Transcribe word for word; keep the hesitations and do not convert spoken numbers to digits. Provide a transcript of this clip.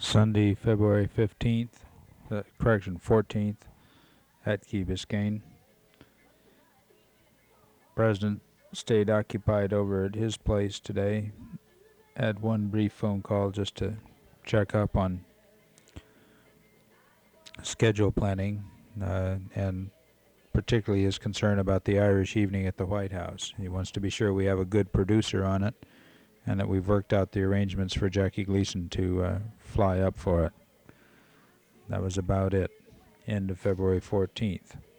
Sunday, February fifteenth, uh, correction, fourteenth, at Key Biscayne. President stayed occupied over at his place today. Had one brief phone call just to check up on schedule planning, uh, and particularly his concern about the Irish evening at the White House. He wants to be sure we have a good producer on it and that we've worked out the arrangements for Jackie Gleason to uh, fly up for it. That was about it. End of February fourteenth.